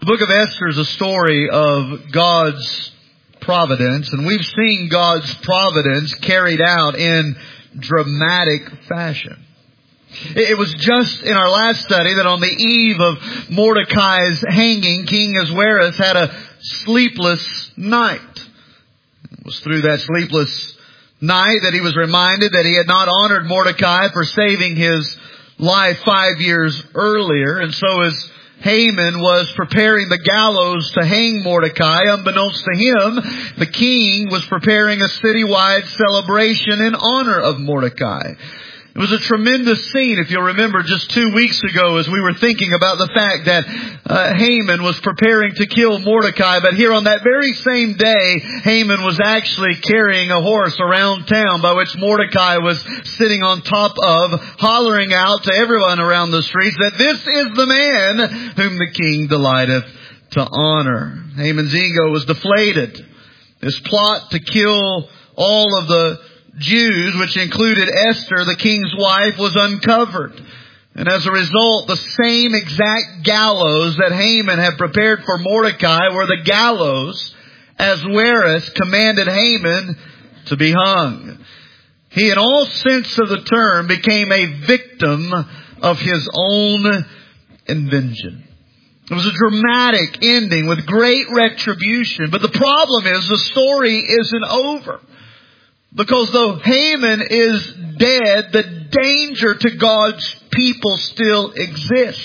The book of Esther is a story of God's providence, and we've seen God's providence carried out in dramatic fashion. It was just in our last study that on the eve of Mordecai's hanging, King Ahasuerus had a sleepless night. It was through that sleepless night that he was reminded that he had not honored Mordecai for saving his life 5 years earlier, and so as Haman was preparing the gallows to hang Mordecai, unbeknownst to him, the king was preparing a citywide celebration in honor of Mordecai. It was a tremendous scene, if you'll remember, just 2 weeks ago as we were thinking about the fact that Haman was preparing to kill Mordecai. But here on that very same day, Haman was actually carrying a horse around town by which Mordecai was sitting on top of, hollering out to everyone around the streets that this is the man whom the king delighteth to honor. Haman's ego was deflated. His plot to kill all of the Jews, which included Esther, the king's wife, was uncovered. And as a result, the same exact gallows that Haman had prepared for Mordecai were the gallows Ahasuerus commanded Haman to be hung. He, in all sense of the term, became a victim of his own invention. It was a dramatic ending with great retribution. But the problem is the story isn't over. Because though Haman is dead, the danger to God's people still exists.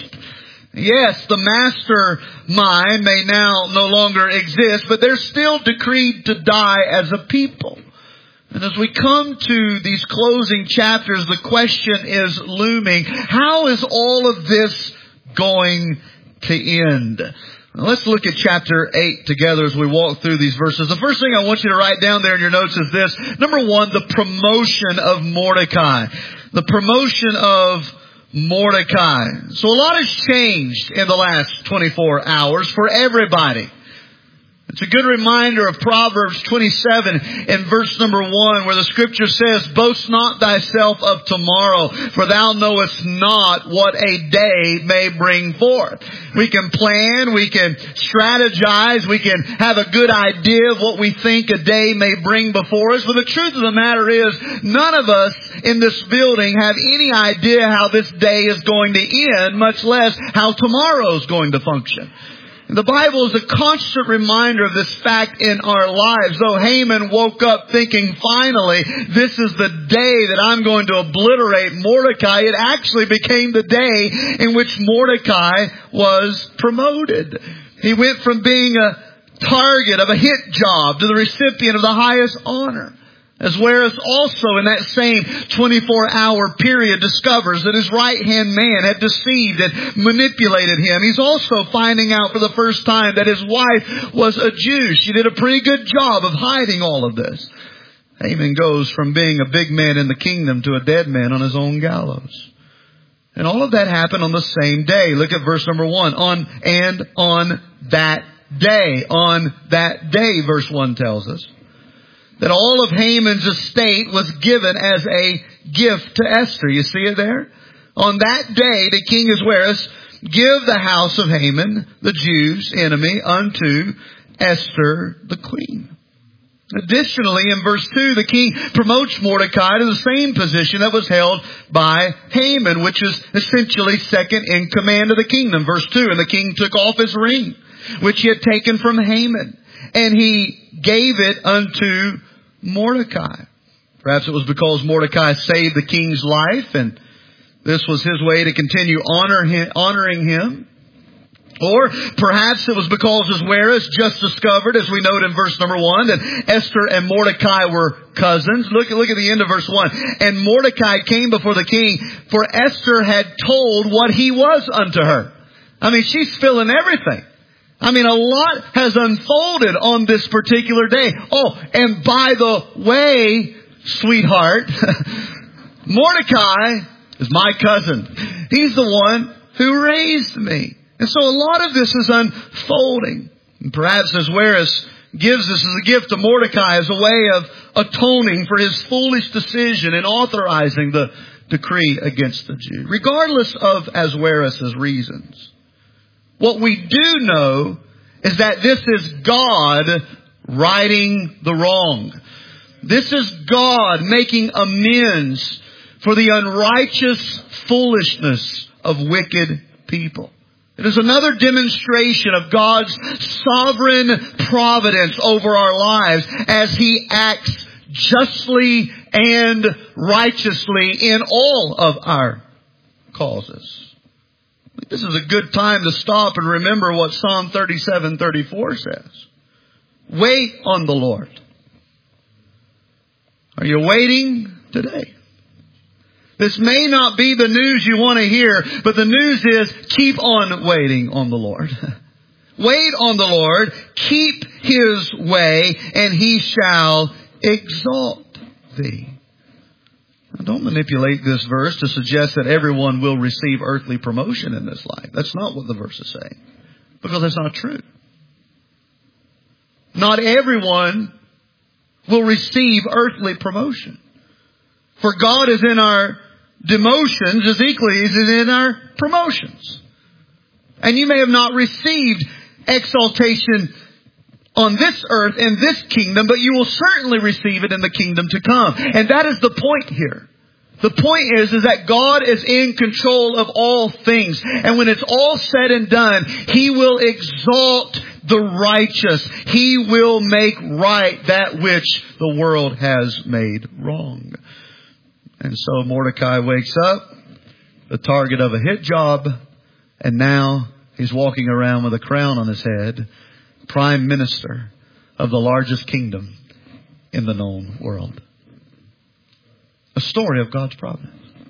Yes, the mastermind may now no longer exist, but they're still decreed to die as a people. And as we come to these closing chapters, the question is looming: how is all of this going to end? Let's look at chapter 8 together as we walk through these verses. The first thing I want you to write down there in your notes is this. Number one, the promotion of Mordecai. The promotion of Mordecai. So a lot has changed in the last 24 hours for everybody. It's a good reminder of Proverbs 27 and verse number 1, where the scripture says, "Boast not thyself of tomorrow, for thou knowest not what a day may bring forth." We can plan, we can strategize, we can have a good idea of what we think a day may bring before us. But the truth of the matter is, none of us in this building have any idea how this day is going to end, much less how tomorrow is going to function. The Bible is a constant reminder of this fact in our lives. Though Haman woke up thinking, finally, this is the day that I'm going to obliterate Mordecai, it actually became the day in which Mordecai was promoted. He went from being a target of a hit job to the recipient of the highest honor. Ahasuerus also in that same 24-hour period discovers that his right-hand man had deceived and manipulated him. He's also finding out for the first time that his wife was a Jew. She did a pretty good job of hiding all of this. Haman goes from being a big man in the kingdom to a dead man on his own gallows. And all of that happened on the same day. Look at verse number 1. On that day, verse 1 tells us, that all of Haman's estate was given as a gift to Esther. You see it there? On that day did King Ahasuerus give the house of Haman, the Jews' enemy, unto Esther the queen. Additionally, in verse 2, the king promotes Mordecai to the same position that was held by Haman, which is essentially second in command of the kingdom. Verse 2, and the king took off his ring, which he had taken from Haman, and he gave it unto Mordecai. Perhaps it was because Mordecai saved the king's life, and this was his way to continue honoring him. Or perhaps it was because Ahasuerus just discovered, as we note in verse number 1, that Esther and Mordecai were cousins. Look at the end of verse 1. And Mordecai came before the king, for Esther had told what he was unto her. I mean, she's filling everything. I mean, a lot has unfolded on this particular day. Oh, and by the way, sweetheart, Mordecai is my cousin. He's the one who raised me. And so a lot of this is unfolding. And perhaps Ahasuerus gives this as a gift to Mordecai as a way of atoning for his foolish decision in authorizing the decree against the Jews. Regardless of Ahasuerus' reasons, What we do know is that this is God righting the wrong. This is God making amends for the unrighteous foolishness of wicked people. It is another demonstration of God's sovereign providence over our lives as He acts justly and righteously in all of our causes. This is a good time to stop and remember what Psalm 37:34 says. Wait on the Lord. Are you waiting today? This may not be the news you want to hear, but the news is keep on waiting on the Lord. Wait on the Lord, keep His way, and He shall exalt thee. Now, don't manipulate this verse to suggest that everyone will receive earthly promotion in this life. That's not what the verse is saying, because that's not true. Not everyone will receive earthly promotion. For God is in our demotions as equally as in our promotions. And you may have not received exaltation on this earth in this kingdom, but you will certainly receive it in the kingdom to come. And that is the point here. The point is that God is in control of all things. And when it's all said and done, He will exalt the righteous. He will make right that which the world has made wrong. And so Mordecai wakes up, the target of a hit job, and now he's walking around with a crown on his head, prime minister of the largest kingdom in the known world. A story of God's providence.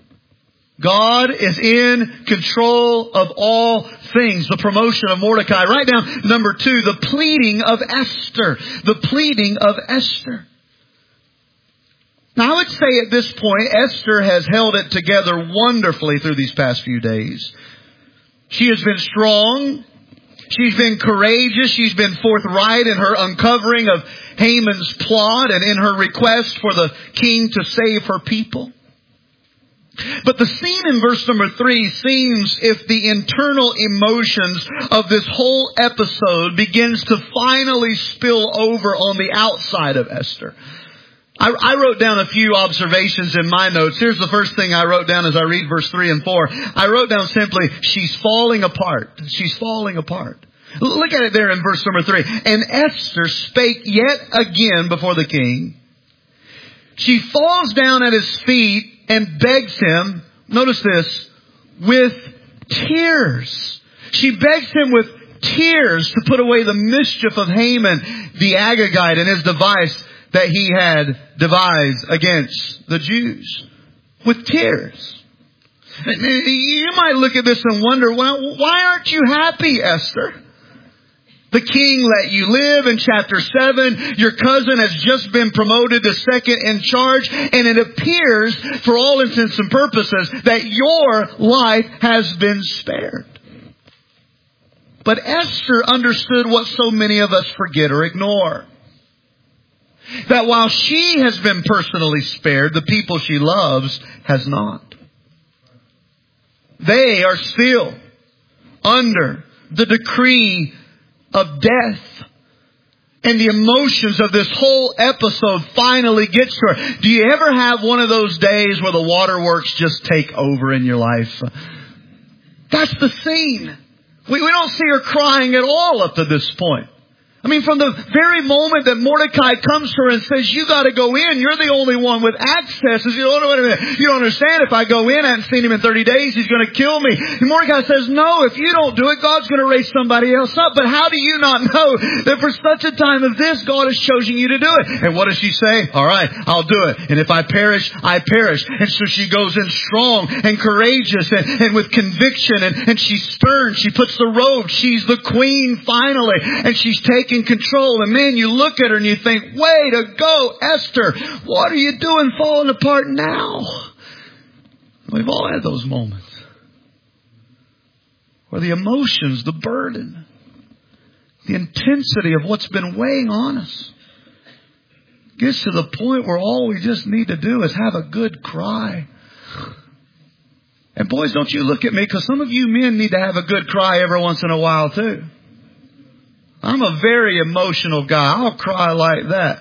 God is in control of all things. The promotion of Mordecai. Write down number 2, the pleading of Esther. The pleading of Esther. Now I would say at this point, Esther has held it together wonderfully through these past few days. She has been strong. She's been courageous. She's been forthright in her uncovering of Haman's plot and in her request for the king to save her people. But the scene in verse number 3 seems if the internal emotions of this whole episode begins to finally spill over on the outside of Esther. I wrote down a few observations in my notes. Here's the first thing I wrote down as I read verse 3 and 4. I wrote down simply, she's falling apart. She's falling apart. Look at it there in verse number 3. And Esther spake yet again before the king. She falls down at his feet and begs him, notice this, with tears. She begs him with tears to put away the mischief of Haman, the Agagite, and his device that he had devised against the Jews. With tears. You might look at this and wonder, well, why aren't you happy, Esther? The king let you live in chapter 7. Your cousin has just been promoted to second in charge. And it appears, for all intents and purposes, that your life has been spared. But Esther understood what so many of us forget or ignore. That while she has been personally spared, the people she loves has not. They are still under the decree of death. And the emotions of this whole episode finally gets to her. Do you ever have one of those days where the waterworks just take over in your life? That's the scene. We don't see her crying at all up to this point. I mean, from the very moment that Mordecai comes to her and says, you got to go in. You're the only one with access. Says, you don't understand. If I go in, I haven't seen him in 30 days. He's going to kill me. And Mordecai says, no, if you don't do it, God's going to raise somebody else up. But how do you not know that for such a time as this, God has chosen you to do it? And what does she say? All right, I'll do it. And if I perish, I perish. And so she goes in strong and courageous and with conviction. And she's stern. She puts the robe. She's the queen finally. And she's taking control. And man, you look at her and you think, way to go, Esther. What are you doing falling apart now? We've all had those moments where the emotions, the burden, the intensity of what's been weighing on us gets to the point where all we just need to do is have a good cry. And boys, don't you look at me, because some of you men need to have a good cry every once in a while too. I'm a very emotional guy. I'll cry like that.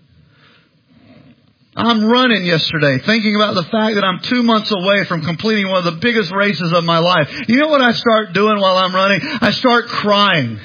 I'm running yesterday thinking about the fact that I'm 2 months away from completing one of the biggest races of my life. You know what I start doing while I'm running? I start crying.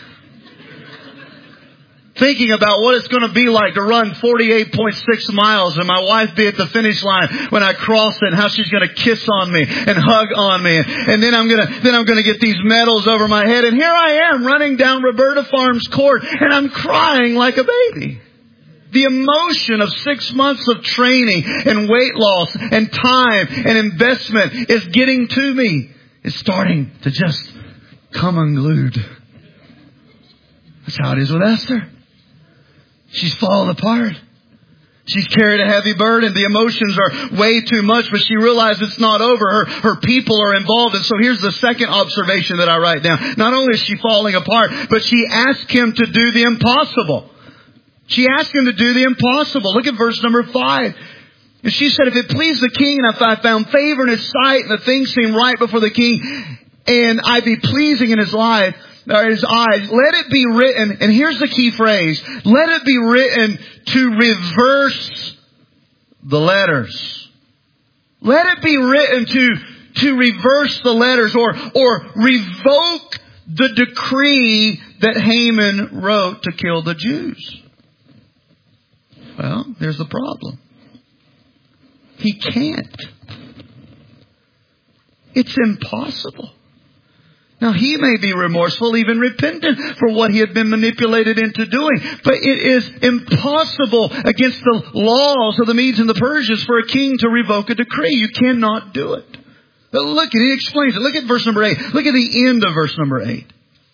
Thinking about what it's going to be like to run 48.6 miles and my wife be at the finish line when I cross it, and how she's going to kiss on me and hug on me. And then I'm going to get these medals over my head. And here I am running down Roberta Farms Court, and I'm crying like a baby. The emotion of 6 months of training and weight loss and time and investment is getting to me. It's starting to just come unglued. That's how it is with Esther. She's fallen apart. She's carried a heavy burden. The emotions are way too much, but she realized it's not over. Her people are involved. And so here's the second observation that I write down. Not only is she falling apart, but she asked him to do the impossible. She asked him to do the impossible. Look at verse number 5. And she said, if it please the king, and if I found favor in his sight, and the things seem right before the king, and I be pleasing in his life, or his eyes, let it be written, and here's the key phrase, let it be written to reverse the letters. Let it be written to reverse the letters, or revoke the decree that Haman wrote to kill the Jews. Well, here's the problem. He can't. It's impossible. Now, he may be remorseful, even repentant for what he had been manipulated into doing. But it is impossible against the laws of the Medes and the Persians for a king to revoke a decree. You cannot do it. But look, he explains it. Look at verse number 8. Look at the end of verse number 8.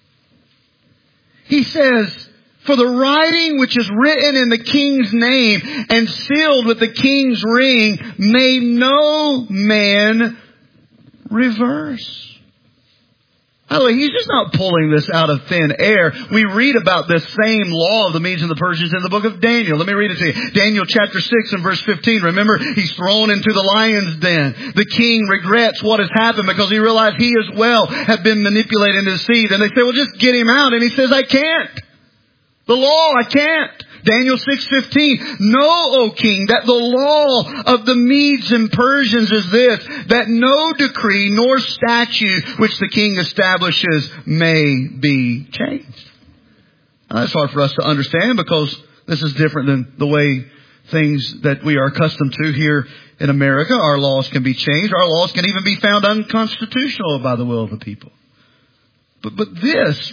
He says, for the writing which is written in the king's name and sealed with the king's ring may no man reverse. By the way, he's just not pulling this out of thin air. We read about this same law of the Medes and the Persians in the book of Daniel. Let me read it to you. Daniel chapter 6 and verse 15. Remember, he's thrown into the lion's den. The king regrets what has happened because he realized he as well had been manipulated and deceived. And they say, well, just get him out. And he says, I can't. The law, I can't. Daniel 6:15, know, O king, that the law of the Medes and Persians is this, that no decree nor statute which the king establishes may be changed. Now, that's hard for us to understand because this is different than the way things that we are accustomed to here in America. Our laws can be changed. Our laws can even be found unconstitutional by the will of the people. But this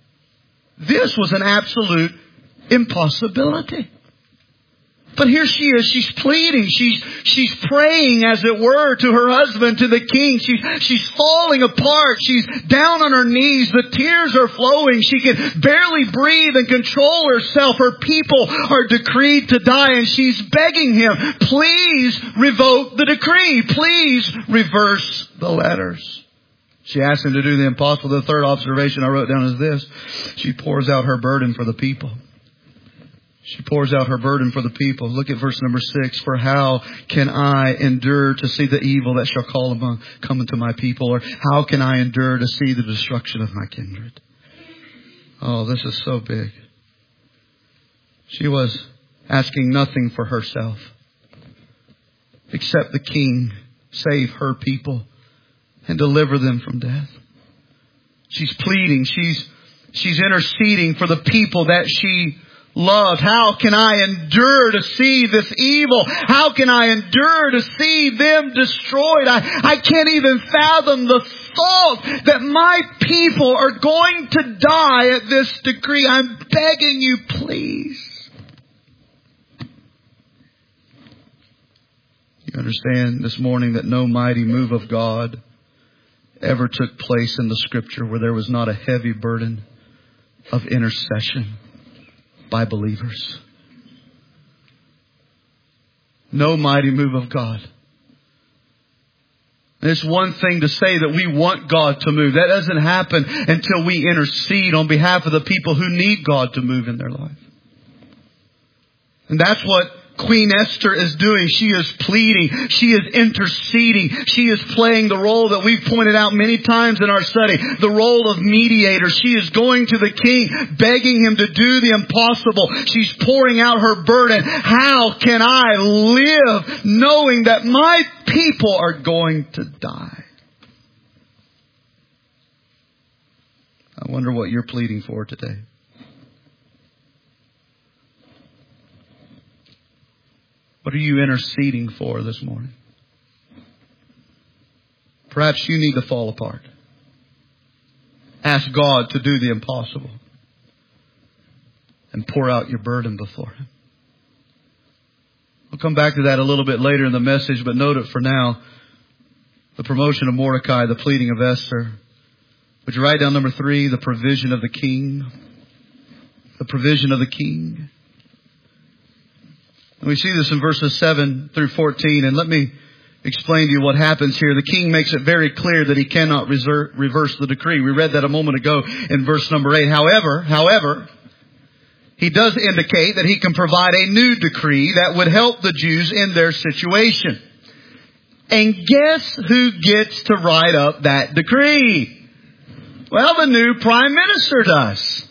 was an absolute impossibility. But here she is. She's pleading. She's praying, as it were, to her husband, to the king. She's falling apart. She's down on her knees. The tears are flowing. She can barely breathe and control herself. Her people are decreed to die, and she's begging him, please revoke the decree. Please reverse the letters. She asked him to do the impossible. The third observation I wrote down is this. She pours out her burden for the people. She pours out her burden for the people. Look at verse number 6. For how can I endure to see the evil that shall come into my people? Or how can I endure to see the destruction of my kindred? Oh, this is so big. She was asking nothing for herself except the king save her people and deliver them from death. She's pleading. She's interceding for the people that she loved. How can I endure to see this evil? How can I endure to see them destroyed? I can't even fathom the thought that my people are going to die at this decree. I'm begging you, please. You understand this morning that no mighty move of God ever took place in the Scripture where there was not a heavy burden of intercession by believers. No mighty move of God. And it's one thing to say that we want God to move. That doesn't happen until we intercede on behalf of the people who need God to move in their life. And that's what Queen Esther is doing. She is pleading. She is interceding. She is playing the role that we've pointed out many times in our study. The role of mediator. She is going to the king, begging him to do the impossible. She's pouring out her burden. How can I live knowing that my people are going to die? I wonder what you're pleading for today. What are you interceding for this morning? Perhaps you need to fall apart. Ask God to do the impossible. And pour out your burden before Him. We'll come back to that a little bit later in the message, but note it for now. The promotion of Mordecai, the pleading of Esther. Would you write down number 3, the provision of the king? The provision of the king. And we see this in verses 7 through 14. And let me explain to you what happens here. The king makes it very clear that he cannot reverse the decree. We read that a moment ago in verse number 8. However, he does indicate that he can provide a new decree that would help the Jews in their situation. And guess who gets to write up that decree? Well, the new prime minister does.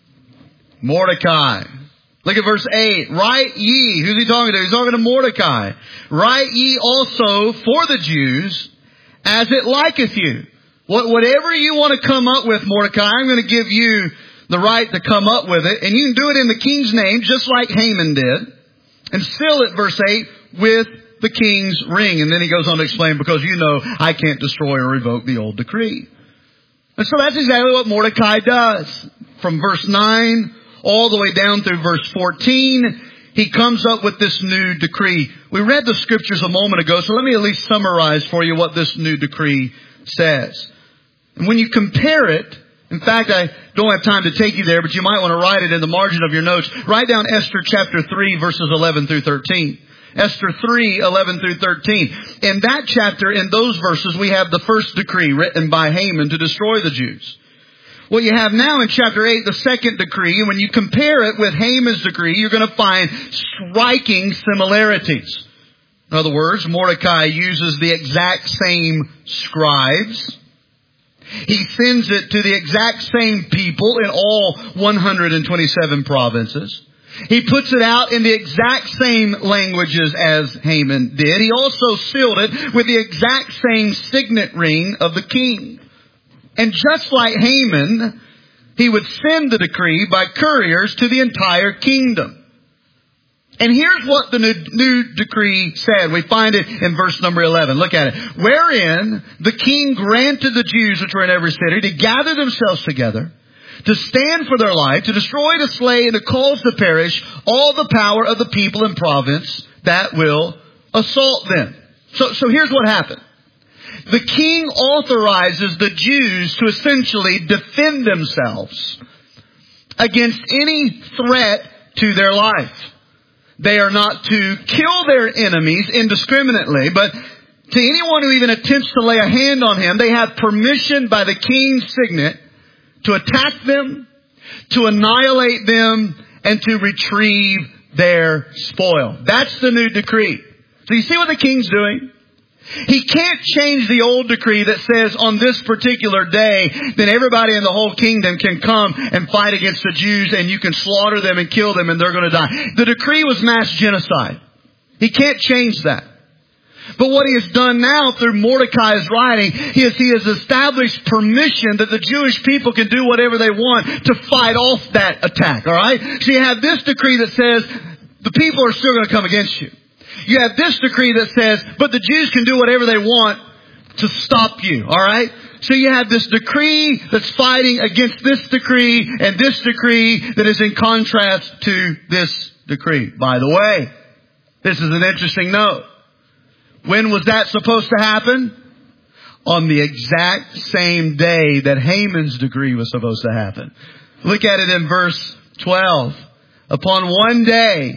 Mordecai. Look at verse 8. Write ye. Who's he talking to? He's talking to Mordecai. Write ye also for the Jews as it liketh you. Whatever you want to come up with, Mordecai, I'm going to give you the right to come up with it. And you can do it in the king's name, just like Haman did. And seal it, verse 8, with the king's ring. And then he goes on to explain, because you know I can't destroy or revoke the old decree. And so that's exactly what Mordecai does. From verse 9 all the way down through verse 14, he comes up with this new decree. We read the scriptures a moment ago, so let me at least summarize for you what this new decree says. And when you compare it, in fact, I don't have time to take you there, but you might want to write it in the margin of your notes. Write down Esther chapter 3, verses 11 through 13. Esther 3, 11 through 13. In that chapter, in those verses, we have the first decree written by Haman to destroy the Jews. What you have now in chapter 8, the second decree, and when you compare it with Haman's decree, you're going to find striking similarities. In other words, Mordecai uses the exact same scribes. He sends it to the exact same people in all 127 provinces. He puts it out in the exact same languages as Haman did. He also sealed it with the exact same signet ring of the king. And just like Haman, he would send the decree by couriers to the entire kingdom. And here's what the new decree said. We find it in verse number 11. Look at it. Wherein the king granted the Jews which were in every city to gather themselves together, to stand for their life, to destroy, to slay, and to cause to perish all the power of the people and province that will assault them. So here's what happened. The king authorizes the Jews to essentially defend themselves against any threat to their life. They are not to kill their enemies indiscriminately, but to anyone who even attempts to lay a hand on him, they have permission by the king's signet to attack them, to annihilate them, and to retrieve their spoil. That's the new decree. So you see what the king's doing? He can't change the old decree that says on this particular day, then everybody in the whole kingdom can come and fight against the Jews and you can slaughter them and kill them and they're going to die. The decree was mass genocide. He can't change that. But what he has done now through Mordecai's writing, he has established permission that the Jewish people can do whatever they want to fight off that attack. All right? So you have this decree that says the people are still going to come against you. You have this decree that says, but the Jews can do whatever they want to stop you. All right? So you have this decree that's fighting against this decree and this decree that is in contrast to this decree. By the way, this is an interesting note. When was that supposed to happen? On the exact same day that Haman's decree was supposed to happen. Look at it in verse 12. Upon one day,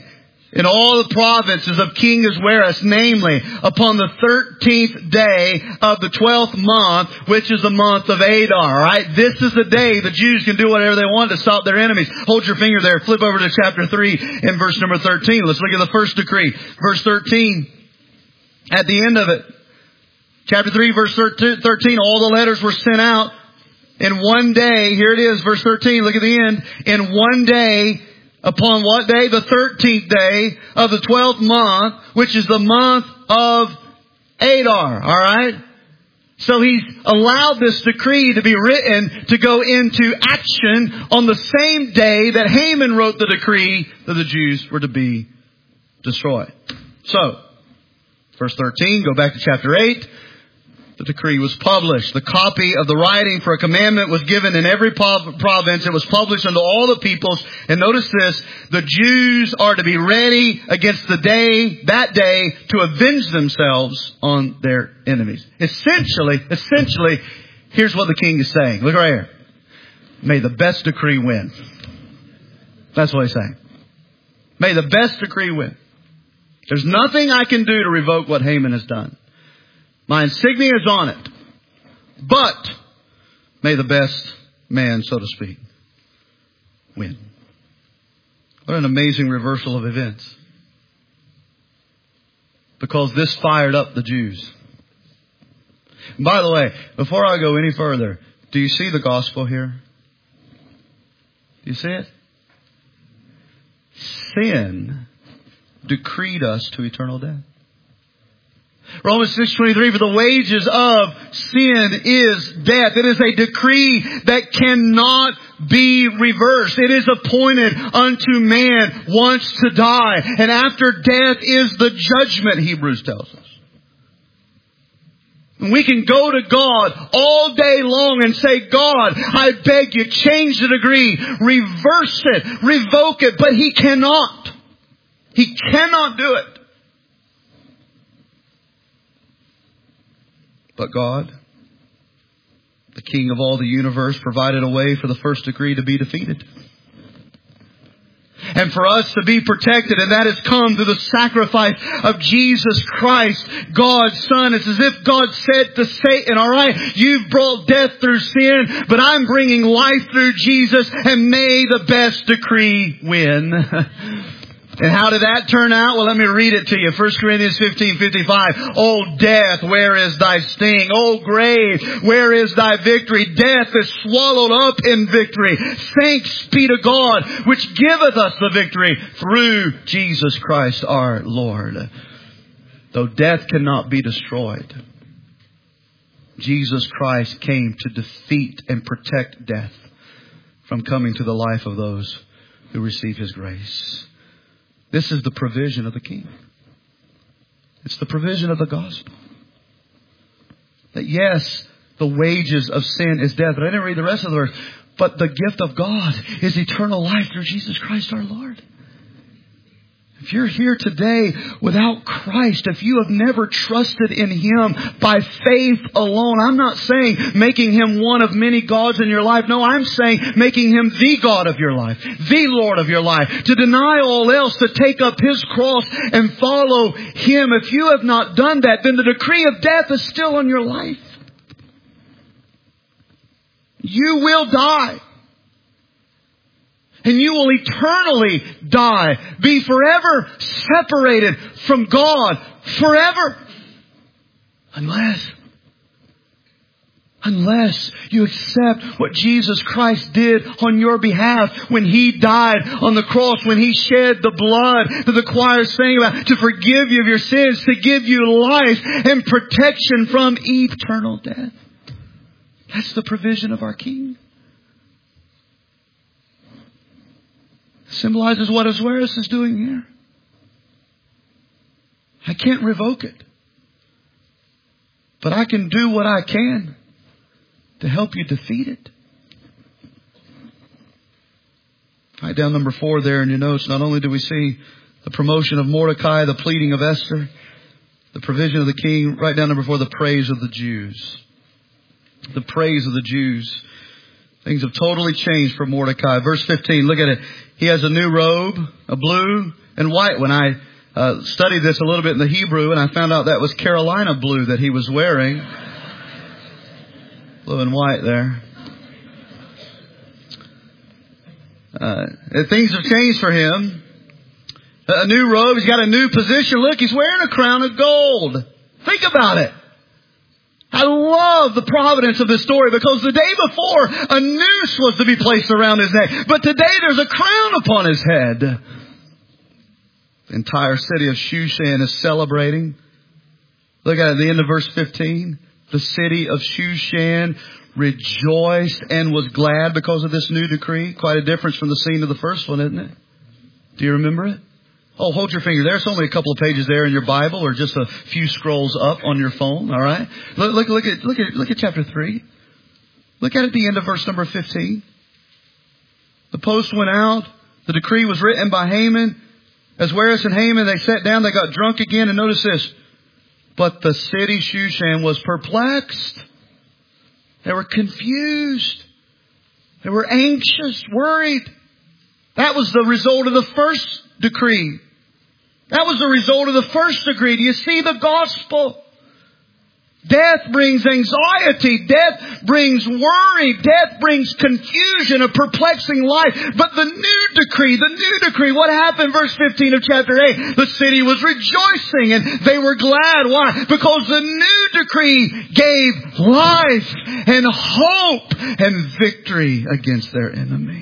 in all the provinces of King Ahasuerus, namely, upon the 13th day of the 12th month, which is the month of Adar. Alright? This is the day the Jews can do whatever they want to stop their enemies. Hold your finger there. Flip over to chapter 3 and verse number 13. Let's look at the first decree. Verse 13. At the end of it. Chapter 3, verse 13. All the letters were sent out in one day. Here it is, verse 13. Look at the end. In one day. Upon what day? The 13th day of the 12th month, which is the month of Adar. Alright? So he's allowed this decree to be written to go into action on the same day that Haman wrote the decree that the Jews were to be destroyed. So, verse 13, go back to chapter 8. The decree was published. The copy of the writing for a commandment was given in every province. It was published unto all the peoples. And notice this, the Jews are to be ready against that day, to avenge themselves on their enemies. Essentially, here's what the king is saying. Look right here. May the best decree win. That's what he's saying. May the best decree win. There's nothing I can do to revoke what Haman has done. My insignia is on it. But may the best man, so to speak, win. What an amazing reversal of events. Because this fired up the Jews. And by the way, before I go any further, do you see the gospel here? Do you see it? Sin decreed us to eternal death. Romans 6:23, for the wages of sin is death. It is a decree that cannot be reversed. It is appointed unto man once to die. And after death is the judgment, Hebrews tells us. And we can go to God all day long and say, God, I beg you, change the decree, reverse it, revoke it. But He cannot. He cannot do it. But God, the King of all the universe, provided a way for the first decree to be defeated. And for us to be protected, and that has come through the sacrifice of Jesus Christ, God's Son. It's as if God said to Satan, alright, you've brought death through sin, but I'm bringing life through Jesus, and may the best decree win. And how did that turn out? Well, let me read it to you. 1 Corinthians 15:55. O death, where is thy sting? O grave, where is thy victory? Death is swallowed up in victory. Thanks be to God, which giveth us the victory through Jesus Christ our Lord. Though death cannot be destroyed, Jesus Christ came to defeat and protect death from coming to the life of those who receive His grace. This is the provision of the King. It's the provision of the gospel. That yes, the wages of sin is death. But I didn't read the rest of the verse. But the gift of God is eternal life through Jesus Christ our Lord. If you're here today without Christ, if you have never trusted in Him by faith alone, I'm not saying making Him one of many gods in your life. No, I'm saying making Him the God of your life, the Lord of your life. To deny all else, to take up His cross and follow Him. If you have not done that, then the decree of death is still on your life. You will die. And you will eternally die. Be forever separated from God. Forever. Unless you accept what Jesus Christ did on your behalf when He died on the cross, when He shed the blood that the choir sang about, to forgive you of your sins, to give you life and protection from eternal death. That's the provision of our King. Symbolizes what Ahasuerus is doing here. I can't revoke it. But I can do what I can to help you defeat it. Write down number 4 there in your notes. Not only do we see the promotion of Mordecai, the pleading of Esther, the provision of the king. Write down number 4, the praise of the Jews. The praise of the Jews. Things have totally changed for Mordecai. Verse 15, look at it. He has a new robe, a blue and white. When I studied this a little bit in the Hebrew, and I found out that was Carolina blue that he was wearing. Blue and white there. Things have changed for him. A new robe. He's got a new position. Look, he's wearing a crown of gold. Think about it. I love the providence of this story because the day before a noose was to be placed around his neck. But today there's a crown upon his head. The entire city of Shushan is celebrating. Look at the end of verse 15. The city of Shushan rejoiced and was glad because of this new decree. Quite a difference from the scene of the first one, isn't it? Do you remember it? Oh, hold your finger there. It's only a couple of pages there in your Bible, or just a few scrolls up on your phone. All right. Look at chapter 3. Look at the end of verse number 15. The post went out. The decree was written by Haman. As Assuerus and Haman, they sat down. They got drunk again. And notice this. But the city Shushan was perplexed. They were confused. They were anxious, worried. That was the result of the first decree. That was the result of the first decree. Do you see the gospel? Death brings anxiety. Death brings worry. Death brings confusion, a perplexing life. But the new decree, what happened? Verse 15 of chapter 8. The city was rejoicing and they were glad. Why? Because the new decree gave life and hope and victory against their enemy.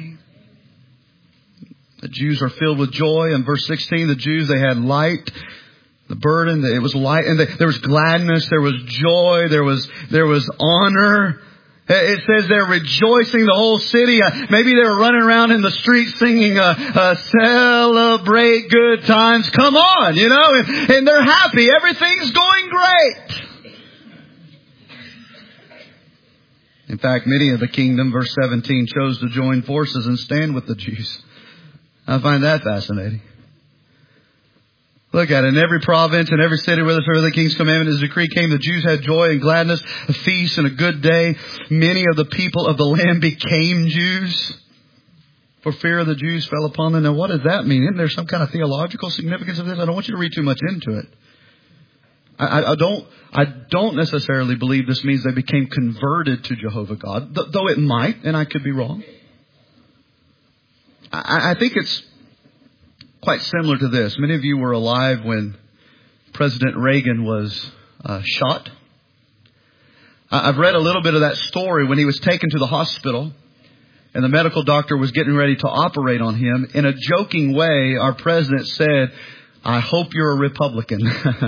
The Jews are filled with joy. In verse 16, the Jews, they had light. The burden, it was light, and there was gladness, there was joy, there was honor. It says they're rejoicing, the whole city. Maybe they were running around in the streets singing, celebrate good times. Come on, and they're happy. Everything's going great. In fact, many of the kingdom, verse 17, chose to join forces and stand with the Jews. I find that fascinating. Look at it. In every province and every city where the king's commandment, his decree came, the Jews had joy and gladness, a feast and a good day. Many of the people of the land became Jews. For fear of the Jews fell upon them. Now, what does that mean? Isn't there some kind of theological significance of this? I don't want you to read too much into it. I don't necessarily believe this means they became converted to Jehovah God, though it might, and I could be wrong. I think it's quite similar to this. Many of you were alive when President Reagan was shot. I've read a little bit of that story when he was taken to the hospital and the medical doctor was getting ready to operate on him. In a joking way, our president said, "I hope you're a Republican."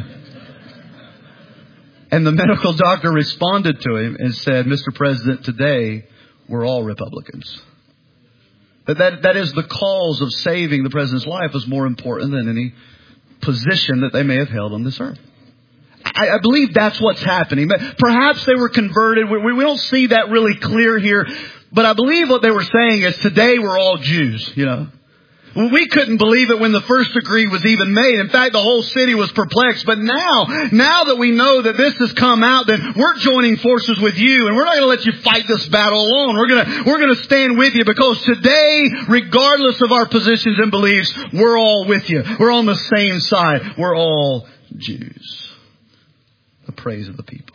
And the medical doctor responded to him and said, "Mr. President, today we're all Republicans." That is, the cause of saving the president's life was more important than any position that they may have held on this earth. I believe that's what's happening. Perhaps they were converted. We don't see that really clear here. But I believe what they were saying is today we're all Jews, We couldn't believe it when the first decree was even made. In fact, the whole city was perplexed. But now that we know that this has come out, then we're joining forces with you. And we're not going to let you fight this battle alone. We're going to stand with you because today, regardless of our positions and beliefs, we're all with you. We're on the same side. We're all Jews. The praise of the people.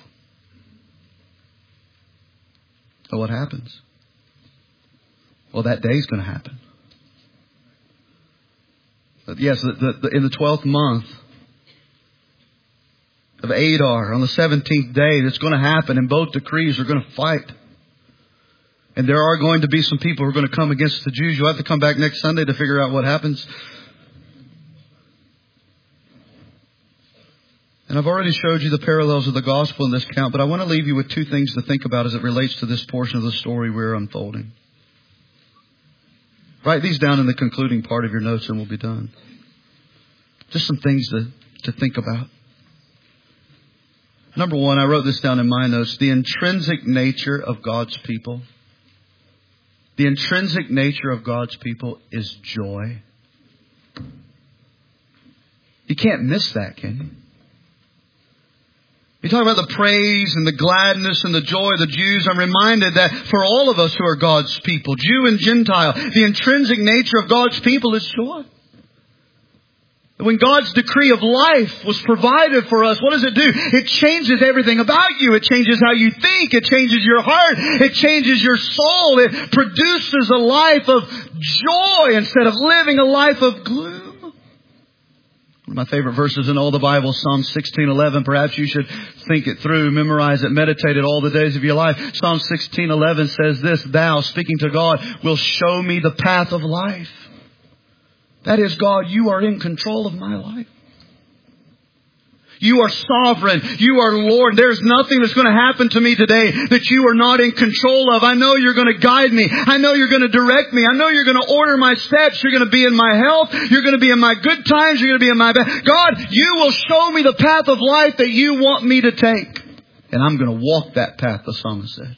So what happens? Well, that day's going to happen. Yes, in the 12th month of Adar, on the 17th day, that's going to happen, and both decrees are going to fight. And there are going to be some people who are going to come against the Jews. You'll have to come back next Sunday to figure out what happens. And I've already showed you the parallels of the gospel in this account, but I want to leave you with two things to think about as it relates to this portion of the story we're unfolding. Write these down in the concluding part of your notes and we'll be done. Just some things to think about. Number one, I wrote this down in my notes. The intrinsic nature of God's people. The intrinsic nature of God's people is joy. You can't miss that, can you? You talk about the praise and the gladness and the joy of the Jews. I'm reminded that for all of us who are God's people, Jew and Gentile, the intrinsic nature of God's people is joy. When God's decree of life was provided for us, what does it do? It changes everything about you. It changes how you think. It changes your heart. It changes your soul. It produces a life of joy instead of living a life of gloom. One of my favorite verses in all the Bible, Psalm 16:11. Perhaps you should think it through, memorize it, meditate it all the days of your life. Psalm 16:11 says this, Thou, speaking to God, will show me the path of life. That is, God, you are in control of my life. You are sovereign. You are Lord. There's nothing that's going to happen to me today that you are not in control of. I know you're going to guide me. I know you're going to direct me. I know you're going to order my steps. You're going to be in my health. You're going to be in my good times. You're going to be in my bad. God, you will show me the path of life that you want me to take. And I'm going to walk that path, the psalmist said.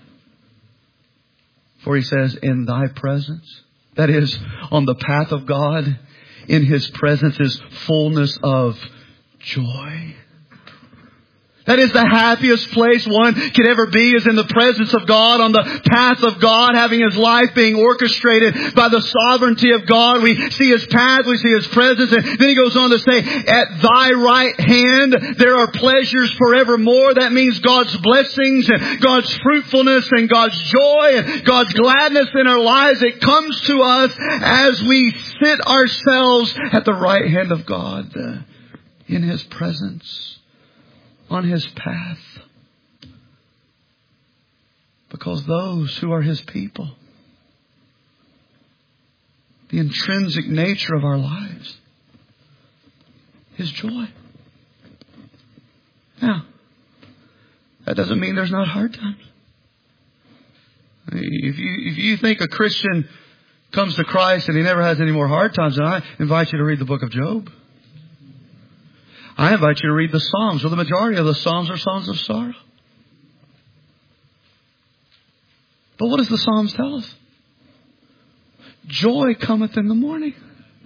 For he says, in thy presence. That is, on the path of God, in His presence is fullness of joy. That is the happiest place one could ever be, is in the presence of God, on the path of God, having his life being orchestrated by the sovereignty of God. We see His path, we see His presence, and then he goes on to say, at thy right hand there are pleasures forevermore. That means God's blessings and God's fruitfulness and God's joy and God's gladness in our lives. It comes to us as we sit ourselves at the right hand of God, in His presence, on His path. Because those who are His people, the intrinsic nature of our lives is joy. Now, that doesn't mean there's not hard times. If you think a Christian comes to Christ and he never has any more hard times, then I invite you to read the book of Job. I invite you to read the Psalms, where the majority of the Psalms are songs of sorrow. But what does the Psalms tell us? Joy cometh in the morning.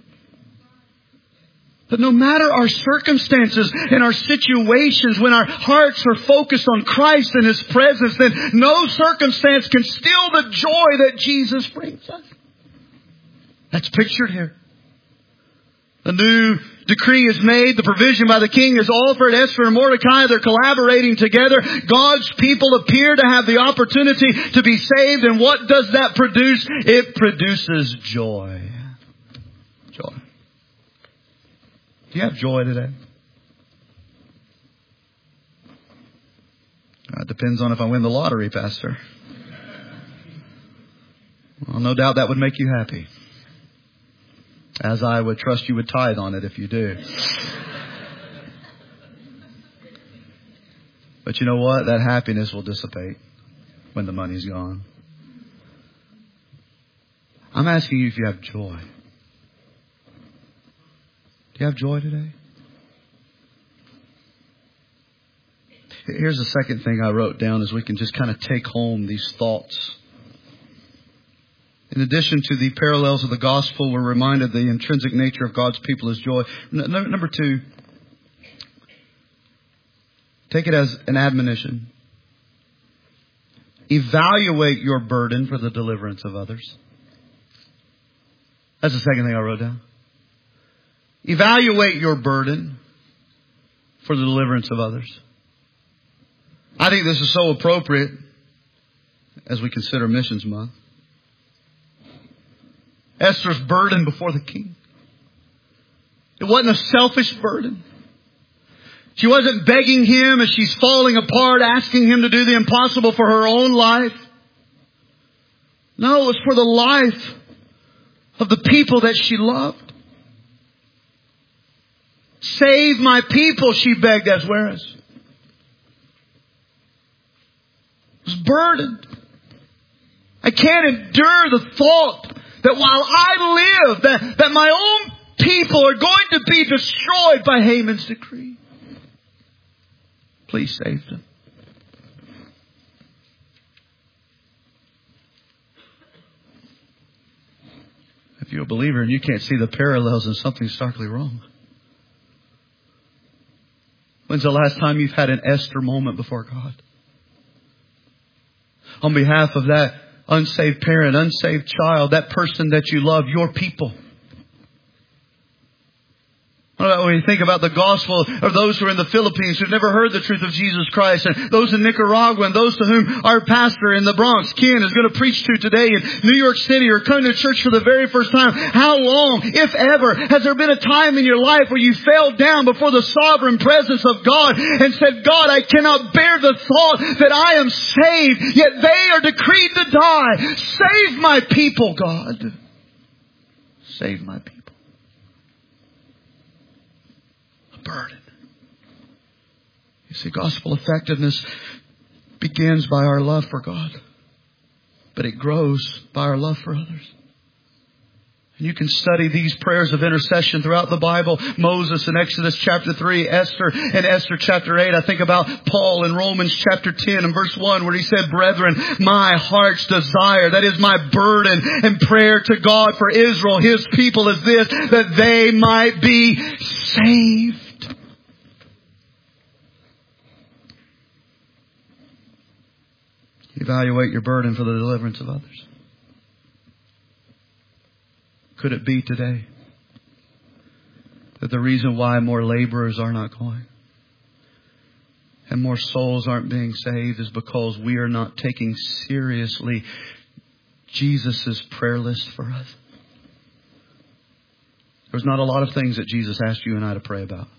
But no matter our circumstances and our situations, when our hearts are focused on Christ and His presence, then no circumstance can steal the joy that Jesus brings us. That's pictured here. The new decree is made. The provision by the king is offered. Esther and Mordecai, they're collaborating together. God's people appear to have the opportunity to be saved. And what does that produce? It produces joy. Joy. Do you have joy today? It depends on if I win the lottery, Pastor. Well, no doubt that would make you happy. As I would trust you would tithe on it if you do. But you know what? That happiness will dissipate when the money's gone. I'm asking you if you have joy. Do you have joy today? Here's the second thing I wrote down as we can just kind of take home these thoughts. In addition to the parallels of the gospel, we're reminded the intrinsic nature of God's people is joy. Number two, take it as an admonition. Evaluate your burden for the deliverance of others. That's the second thing I wrote down. Evaluate your burden for the deliverance of others. I think this is so appropriate as we consider Missions Month. Esther's burden before the king. It wasn't a selfish burden. She wasn't begging him as she's falling apart, asking him to do the impossible for her own life. No, it was for the life of the people that she loved. Save my people, she begged Ahasuerus. Was burdened. I can't endure the thought that while I live, that my own people are going to be destroyed by Haman's decree. Please save them. If you're a believer and you can't see the parallels, then something's starkly wrong. When's the last time you've had an Esther moment before God? On behalf of that unsaved parent, unsaved child, that person that you love, your people. When you think about the gospel of those who are in the Philippines who've never heard the truth of Jesus Christ, and those in Nicaragua, and those to whom our pastor in the Bronx, Ken, is going to preach to today in New York City, or coming to church for the very first time. How long, if ever, has there been a time in your life where you fell down before the sovereign presence of God and said, God, I cannot bear the thought that I am saved, yet they are decreed to die. Save my people, God. Save my people. Burden. You see, gospel effectiveness begins by our love for God, but it grows by our love for others. And you can study these prayers of intercession throughout the Bible. Moses in Exodus chapter 3, Esther in Esther chapter 8. I think about Paul in Romans chapter 10 and verse 1 where he said, brethren, my heart's desire, that is my burden and prayer to God for Israel, His people, is this, that they might be saved. Evaluate your burden for the deliverance of others. Could it be today that the reason why more laborers are not going and more souls aren't being saved is because we are not taking seriously Jesus' prayer list for us? There's not a lot of things that Jesus asked you and I to pray about.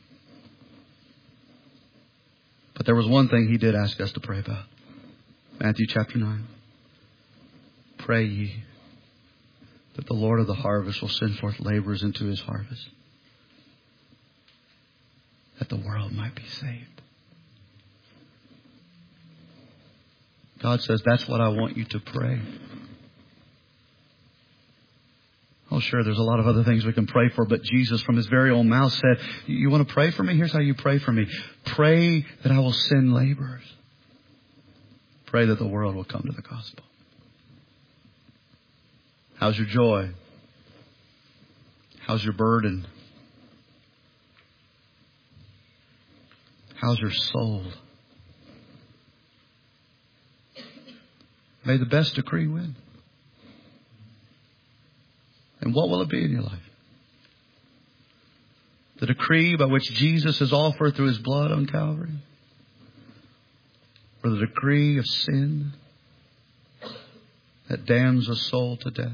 But there was one thing He did ask us to pray about. Matthew chapter 9. Pray ye that the Lord of the harvest will send forth laborers into His harvest, that the world might be saved. God says, that's what I want you to pray. Oh, sure, there's a lot of other things we can pray for, but Jesus from His very own mouth said, you want to pray for me? Here's how you pray for me. Pray that I will send laborers. Pray that the world will come to the gospel. How's your joy? How's your burden? How's your soul? May the best decree win. And what will it be in your life? The decree by which Jesus is offered through His blood on Calvary? Or the decree of sin that damns a soul to death?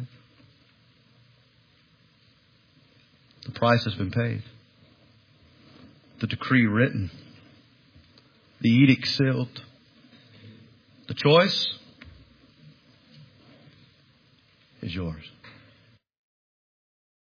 The price has been paid. The decree written. The edict sealed. The choice is yours.